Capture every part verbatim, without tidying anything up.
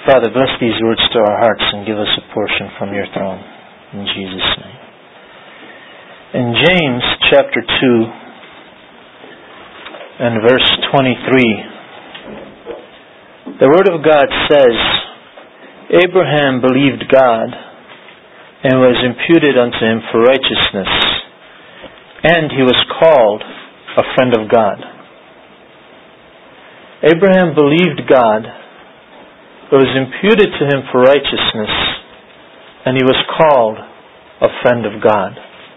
Father, bless these words to our hearts and give us a portion from your throne. In Jesus' name. In James chapter two and verse twenty-three, the Word of God says, Abraham believed God, and was imputed unto him for righteousness, and he was called a friend of God. Abraham believed God, it was imputed to him for righteousness, and he was called a friend of God.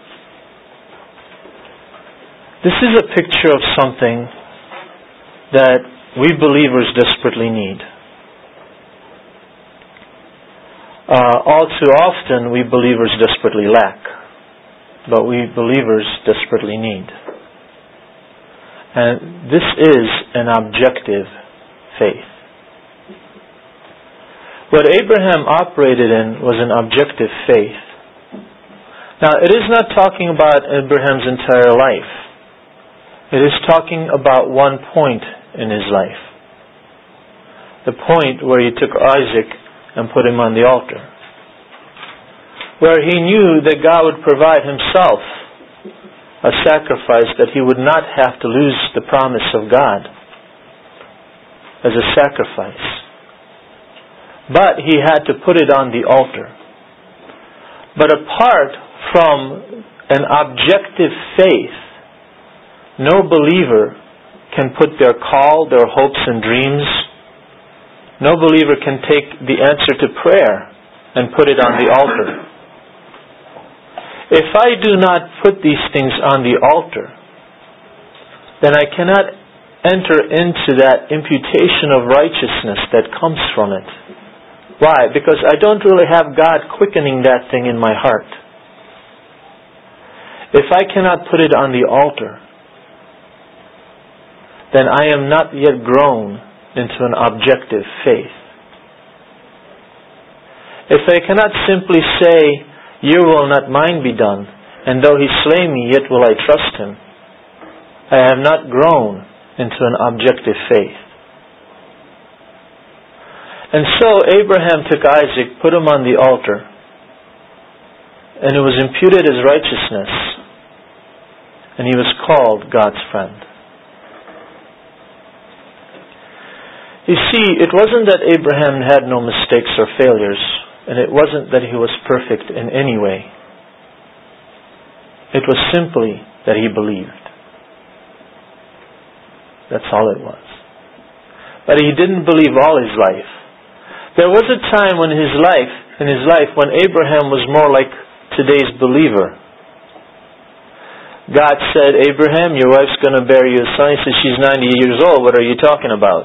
This is a picture of something that we believers desperately need. Uh, all too often we believers desperately lack, but we believers desperately need. And this is an objective faith. What Abraham operated in was an objective faith. Now, it is not talking about Abraham's entire life. It is talking about one point in his life. The point where he took Isaac and put him on the altar. Where he knew that God would provide himself a sacrifice, that he would not have to lose the promise of God as a sacrifice. But he had to put it on the altar. But apart from an objective faith, no believer can put their call, their hopes and dreams. No believer can take the answer to prayer and put it on the altar. If I do not put these things on the altar, then I cannot enter into that imputation of righteousness that comes from it. Why? Because I don't really have God quickening that thing in my heart. If I cannot put it on the altar, then I am not yet grown into an objective faith. If I cannot simply say, Your will not mine be done, and though he slay me, yet will I trust him, I have not grown into an objective faith. And so Abraham took Isaac, put him on the altar, and it was imputed as righteousness, and he was called God's friend. You see, it wasn't that Abraham had no mistakes or failures, and it wasn't that he was perfect in any way. It was simply that he believed. That's all it was. But he didn't believe all his life. There was a time when his life, in his life when Abraham was more like today's believer. God said, Abraham, your wife's going to bear you a son. He said, she's ninety years old. What are you talking about?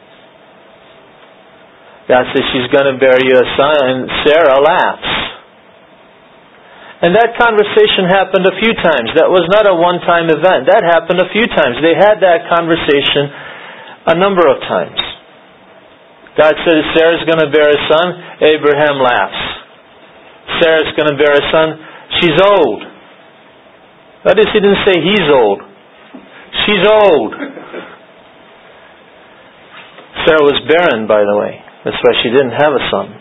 God says she's going to bear you a son, and Sarah laughs. And that conversation happened a few times. That was not a one-time event. That happened a few times. They had that conversation a number of times. God says Sarah's going to bear a son. Abraham laughs. Sarah's going to bear a son. She's old. Notice he didn't say he's old. She's old. Sarah was barren, by the way. That's why she didn't have a son.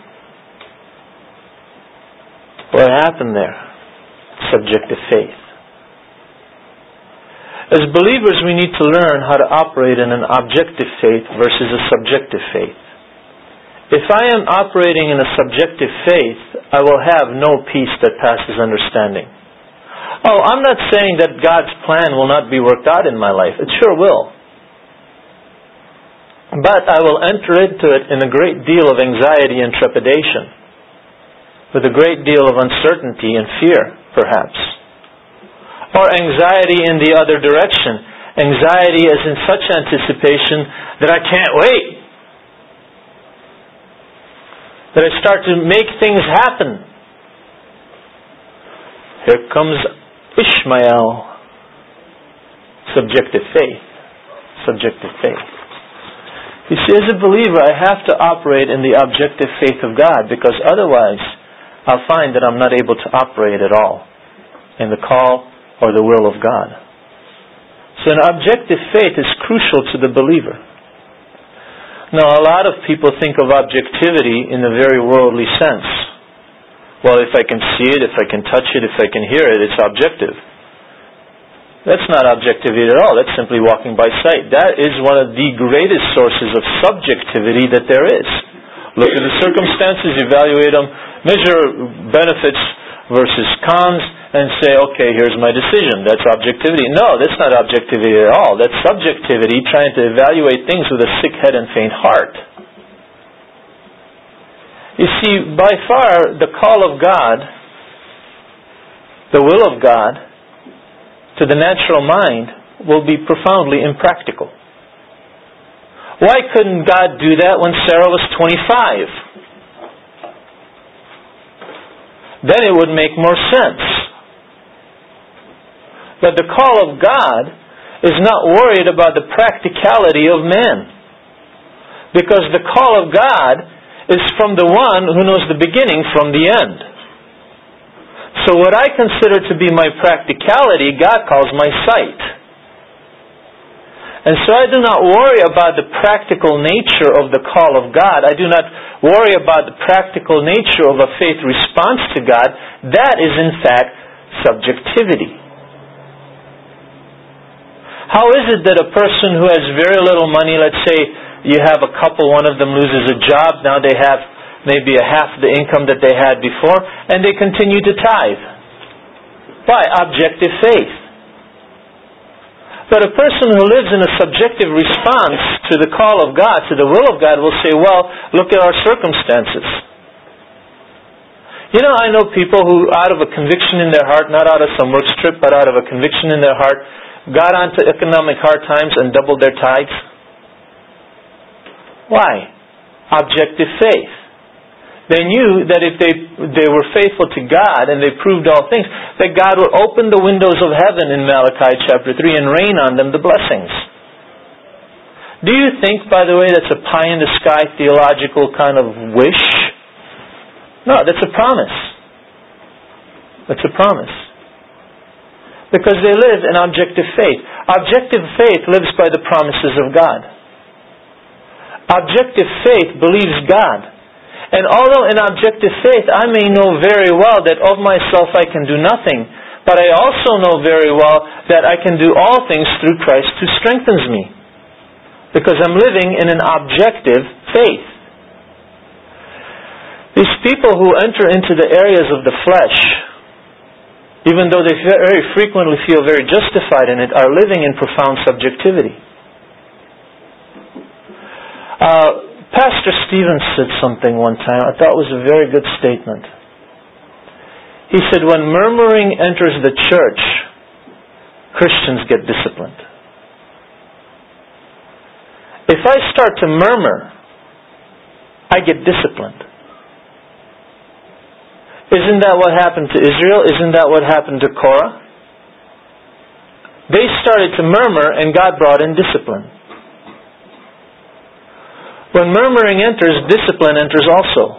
What happened there? Subjective faith. As believers, we need to learn how to operate in an objective faith versus a subjective faith. If I am operating in a subjective faith, I will have no peace that passes understanding. Oh, I'm not saying that God's plan will not be worked out in my life. It sure will. But I will enter into it in a great deal of anxiety and trepidation, with a great deal of uncertainty and fear, perhaps. Or anxiety in the other direction. Anxiety as in such anticipation that I can't wait. That I start to make things happen. Here comes Ishmael. Subjective faith. Subjective faith. You see, as a believer, I have to operate in the objective faith of God, because otherwise I'll find that I'm not able to operate at all in the call or the will of God. So an objective faith is crucial to the believer. Now, a lot of people think of objectivity in a very worldly sense. Well, if I can see it, if I can touch it, if I can hear it, it's objective. That's not objectivity at all. That's simply walking by sight. That is one of the greatest sources of subjectivity that there is. Look at the circumstances, evaluate them, measure benefits versus cons, and say, okay, here's my decision. That's objectivity. No, that's not objectivity at all. That's subjectivity, trying to evaluate things with a sick head and faint heart. You see, by far, the call of God, the will of God, to the natural mind will be profoundly impractical. Why couldn't God do that when Sarah was twenty-five? Then it would make more sense. But the call of God is not worried about the practicality of man. Because the call of God is from the one who knows the beginning from the end. So what I consider to be my practicality, God calls my sight. And so I do not worry about the practical nature of the call of God. I do not worry about the practical nature of a faith response to God. That is in fact subjectivity. How is it that a person who has very little money, let's say you have a couple, one of them loses a job, now they have maybe a half the income that they had before, and they continue to tithe? Why? Objective faith. But a person who lives in a subjective response to the call of God, to the will of God, will say, well, look at our circumstances. You know, I know people who, out of a conviction in their heart, not out of some work trip, but out of a conviction in their heart, got onto economic hard times and doubled their tithes. Why? Objective faith. They knew that if they they were faithful to God and they proved all things, that God would open the windows of heaven in Malachi chapter three and rain on them the blessings. Do you think, by the way, that's a pie-in-the-sky theological kind of wish? No, that's a promise. That's a promise. Because they live in objective faith. Objective faith lives by the promises of God. Objective faith believes God. And although in objective faith I may know very well that of myself I can do nothing, but I also know very well that I can do all things through Christ who strengthens me. Because I'm living in an objective faith. These people who enter into the areas of the flesh, even though they very frequently feel very justified in it, are living in profound subjectivity. Uh, Pastor Stevens said something one time I thought was a very good statement. He said, when murmuring enters the church, Christians get disciplined. If I start to murmur, I get disciplined. Isn't that what happened to Israel? Isn't that what happened to Korah? They started to murmur and God brought in discipline. When murmuring enters, discipline enters also.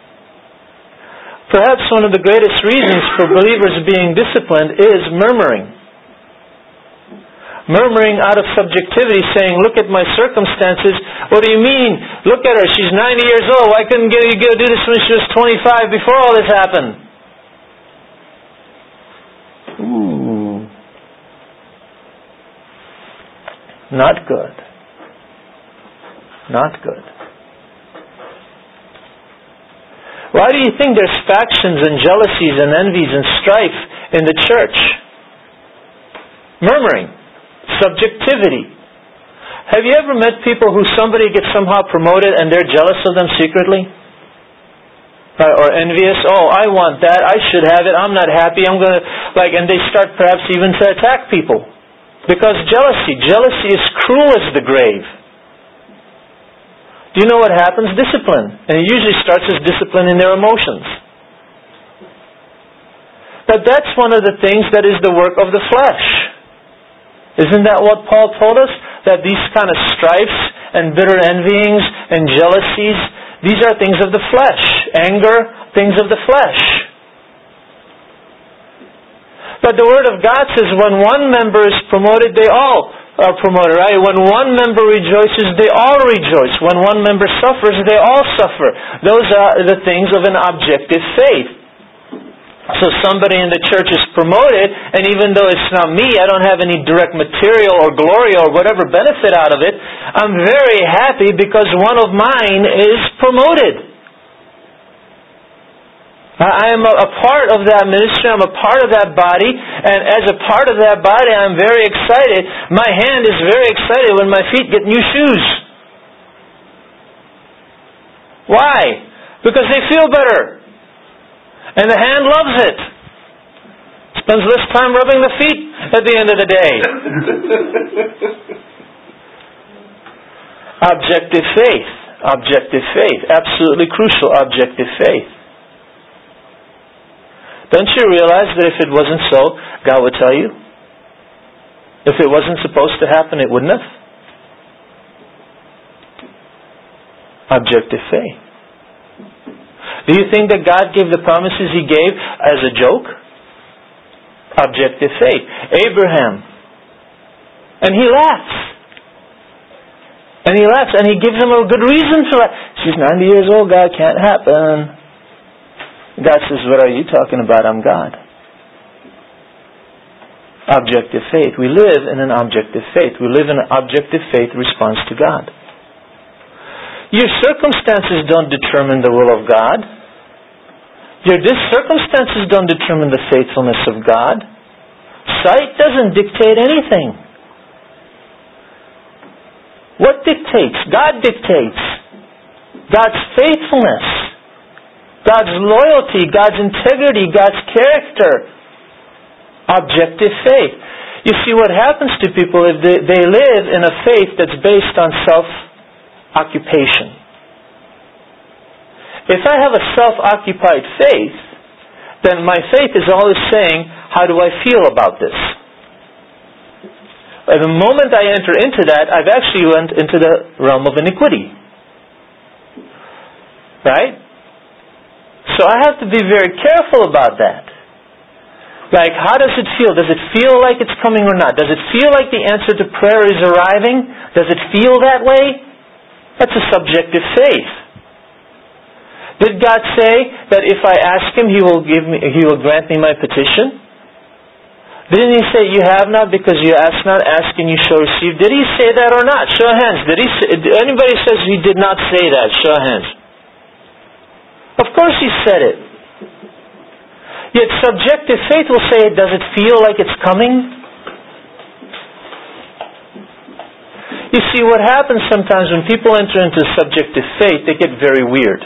Perhaps one of the greatest reasons for believers being disciplined is murmuring. Murmuring out of subjectivity, saying, look at my circumstances. What do you mean? Look at her, she's ninety years old. Why couldn't you do this when she was twenty-five before all this happened? Ooh. Not good. Not good. Why do you think there's factions and jealousies and envies and strife in the church? Murmuring. Subjectivity. Have you ever met people who somebody gets somehow promoted and they're jealous of them secretly? Right, or envious? Oh, I want that. I should have it. I'm not happy. I'm going to, like, and they start perhaps even to attack people. Because jealousy. Jealousy is cruel as the grave. Do you know what happens? Discipline. And it usually starts as discipline in their emotions. But that's one of the things that is the work of the flesh. Isn't that what Paul told us? That these kind of strifes and bitter envyings and jealousies, these are things of the flesh. Anger, things of the flesh. But the Word of God says when one member is promoted, they all are promoted, right? When one member rejoices, they all rejoice. When one member suffers, they all suffer. Those are the things of an objective faith. So somebody in the church is promoted, and even though it's not me, I don't have any direct material or glory or whatever benefit out of it, I'm very happy because one of mine is promoted. I am a part of that ministry, I'm a part of that body, and as a part of that body, I'm very excited. My hand is very excited when my feet get new shoes. Why? Because they feel better. And the hand loves it. Spends less time rubbing the feet at the end of the day. Objective faith. Objective faith. Absolutely crucial objective faith. Don't you realize that if it wasn't so, God would tell you? If it wasn't supposed to happen, it wouldn't have? Objective faith. Do you think that God gave the promises He gave as a joke? Objective faith. Abraham. And he laughs. And he laughs and He gives him a good reason to laugh. She's ninety years old, God, can't happen. God says, what are you talking about? I'm God. Objective faith. We live in an objective faith. We live in an objective faith response to God. Your circumstances don't determine the will of God. Your circumstances don't determine the faithfulness of God. Sight doesn't dictate anything. What dictates? God dictates. God's faithfulness. God's loyalty, God's integrity, God's character. Objective faith. You see, what happens to people if they, they live in a faith that's based on self-occupation. If I have a self-occupied faith, then my faith is always saying, how do I feel about this? But the moment I enter into that, I've actually went into the realm of iniquity. Right? So I have to be very careful about that. Like, how does it feel? Does it feel like it's coming or not? Does it feel like the answer to prayer is arriving? Does it feel that way? That's a subjective faith. Did God say that if I ask Him, He will give me, He will grant me my petition? Didn't He say, you have not because you ask not, ask and you shall receive? Did He say that or not? Show of hands. Did He say, anybody says He did not say that? Show of hands. Of course He said it. Yet subjective faith will say, does it feel like it's coming? You see, what happens sometimes when people enter into subjective faith, they get very weird.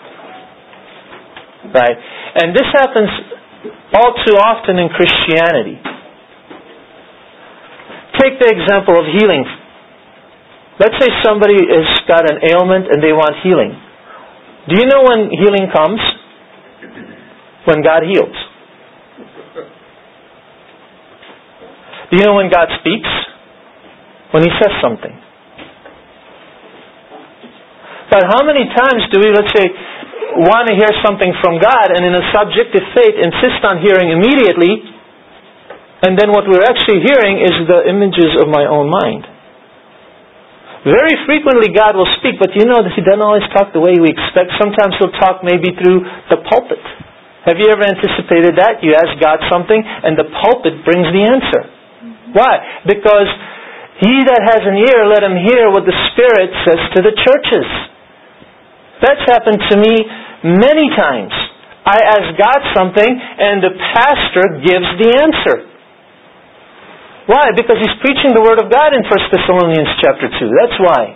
Right? And this happens all too often in Christianity. Take the example of healing. Let's say somebody has got an ailment and they want healing. Do you know when healing comes? When God heals. Do you know when God speaks? When He says something. But how many times do we, let's say, want to hear something from God and in a subjective faith insist on hearing immediately, and then what we're actually hearing is the images of my own mind? Very frequently God will speak, but you know that He doesn't always talk the way we expect. Sometimes He'll talk maybe through the pulpit. Have you ever anticipated that? You ask God something and the pulpit brings the answer. Why? Because he that has an ear, let him hear what the Spirit says to the churches. That's happened to me many times. I ask God something and the pastor gives the answer. Why? Because he's preaching the Word of God in First Thessalonians chapter two. That's why.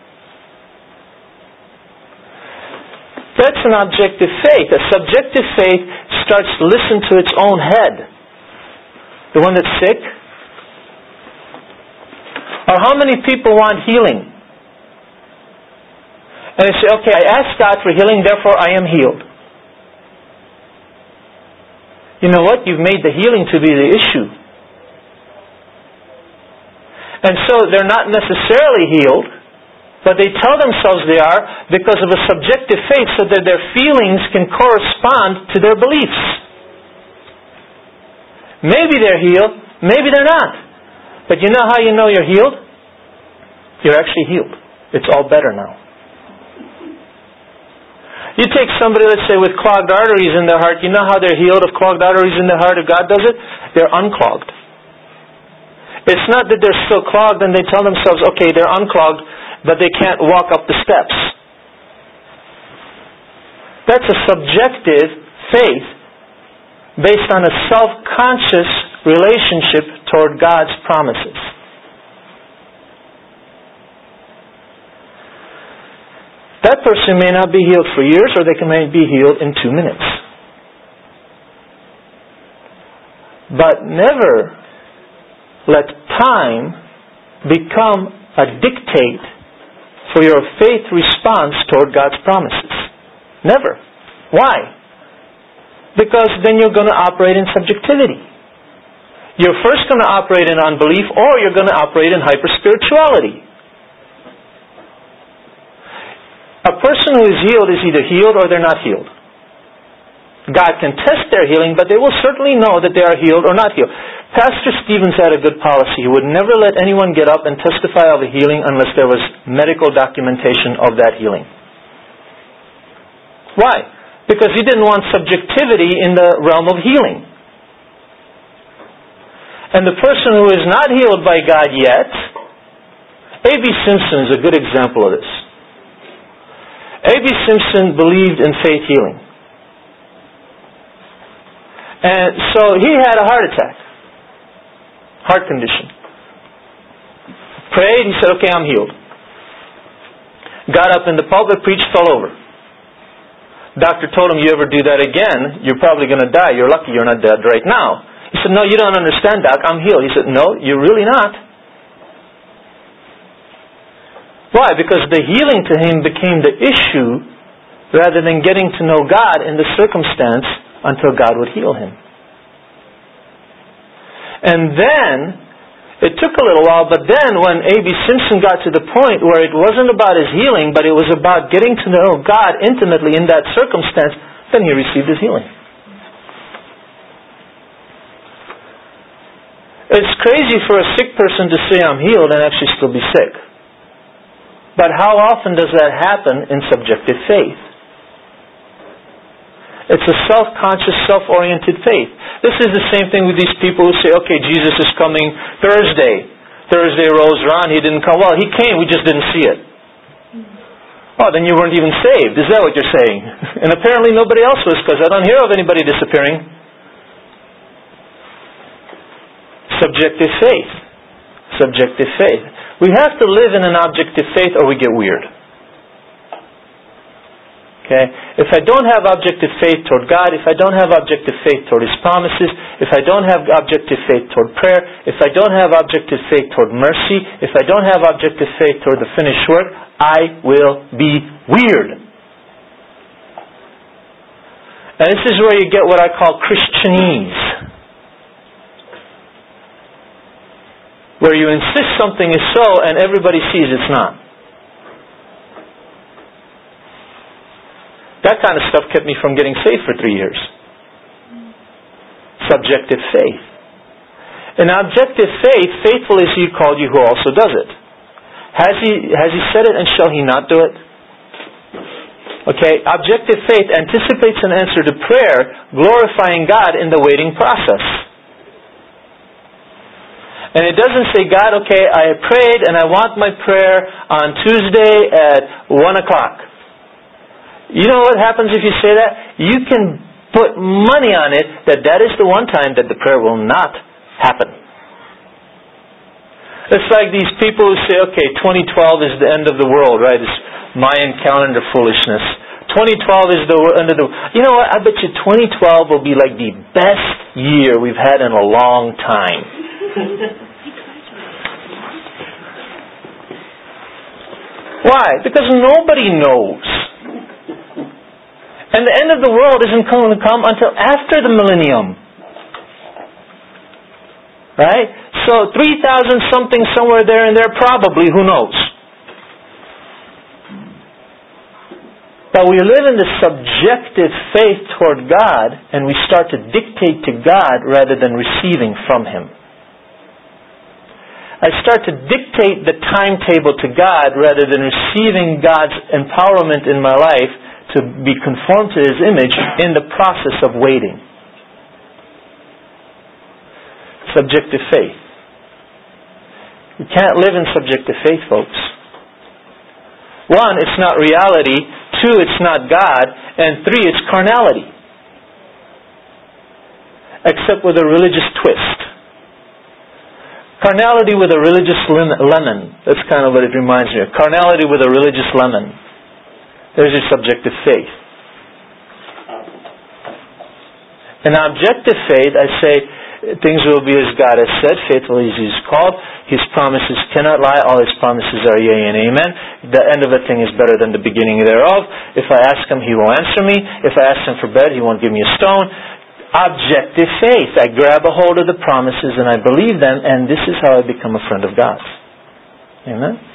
That's an objective faith. A subjective faith starts to listen to its own head. The one that's sick. Or how many people want healing? And they say, okay, I asked God for healing, therefore I am healed. You know what? You've made the healing to be the issue. And so they're not necessarily healed, but they tell themselves they are because of a subjective faith so that their feelings can correspond to their beliefs. Maybe they're healed, maybe they're not. But you know how you know you're healed? You're actually healed. It's all better now. You take somebody, let's say, with clogged arteries in their heart. You know how they're healed of clogged arteries in their heart if God does it? They're unclogged. It's not that they're still clogged and they tell themselves, okay, they're unclogged, but they can't walk up the steps. That's a subjective faith based on a self-conscious relationship toward God's promises. That person may not be healed for years, or they can may be healed in two minutes. But never let time become a dictate for your faith response toward God's promises. Never. Why? Because then you're going to operate in subjectivity. You're first going to operate in unbelief, or you're going to operate in hyper-spirituality. A person who is healed is either healed or they're not healed. God can test their healing, but they will certainly know that they are healed or not healed. Pastor Stevens had a good policy. He would never let anyone get up and testify of a healing unless there was medical documentation of that healing. Why? Because he didn't want subjectivity in the realm of healing. And the person who is not healed by God yet, A B Simpson is a good example of this. A B Simpson believed in faith healing. And so he had a heart attack. Heart condition. Prayed, he said, okay, I'm healed. Got up in the pulpit, preached, fell over. Doctor told him, you ever do that again, you're probably going to die. You're lucky you're not dead right now. He said, no, you don't understand, Doc. I'm healed. He said, no, you're really not. Why? Because the healing to him became the issue rather than getting to know God in the circumstance until God would heal him. And then, it took a little while, but then when A B Simpson got to the point where it wasn't about his healing, but it was about getting to know God intimately in that circumstance, then he received his healing. It's crazy for a sick person to say, I'm healed, and actually still be sick. But how often does that happen in subjective faith? It's a self-conscious, self-oriented faith. This is the same thing with these people who say, okay, Jesus is coming Thursday. Thursday rolls around, He didn't come. Well, He came, we just didn't see it. Oh, then you weren't even saved. Is that what you're saying? And apparently nobody else was, because I don't hear of anybody disappearing. Subjective faith. Subjective faith. We have to live in an objective faith or we get weird. Okay? If I don't have objective faith toward God, if I don't have objective faith toward His promises, if I don't have objective faith toward prayer, if I don't have objective faith toward mercy, if I don't have objective faith toward the finished work, I will be weird. And this is where you get what I call Christianese. Where you insist something is so and everybody sees it's not. That kind of stuff kept me from getting saved for three years. Subjective faith. In objective faith, faithful is He who called you who also does it. Has He, has he said it and shall He not do it? Okay, objective faith anticipates an answer to prayer, glorifying God in the waiting process. And it doesn't say, God, okay, I prayed and I want my prayer on Tuesday at one o'clock. You know what happens if you say that? You can put money on it that that is the one time that the prayer will not happen. It's like these people who say, okay, twenty twelve is the end of the world, right? It's Mayan calendar foolishness. twenty twelve is the end of the world. You know what? I bet you twenty twelve will be like the best year we've had in a long time. Why? Because nobody knows. And the end of the world isn't going to come until after the millennium. Right? So three thousand something somewhere there and there probably, who knows? But we live in the subjective faith toward God and we start to dictate to God rather than receiving from Him. I start to dictate the timetable to God rather than receiving God's empowerment in my life to be conformed to His image in the process of waiting. Subjective faith. You can't live in subjective faith, folks. One, it's not reality. Two, it's not God. And three, it's carnality. Except with a religious twist. Carnality with a religious lemon. That's kind of what it reminds me of. Carnality with a religious lemon. There's your subjective faith. In objective faith, I say, things will be as God has said, faithful as He is called. His promises cannot lie. All His promises are yea and amen. The end of a thing is better than the beginning thereof. If I ask Him, He will answer me. If I ask Him for bread, He won't give me a stone. Objective faith. I grab a hold of the promises and I believe them, and this is how I become a friend of God. Amen?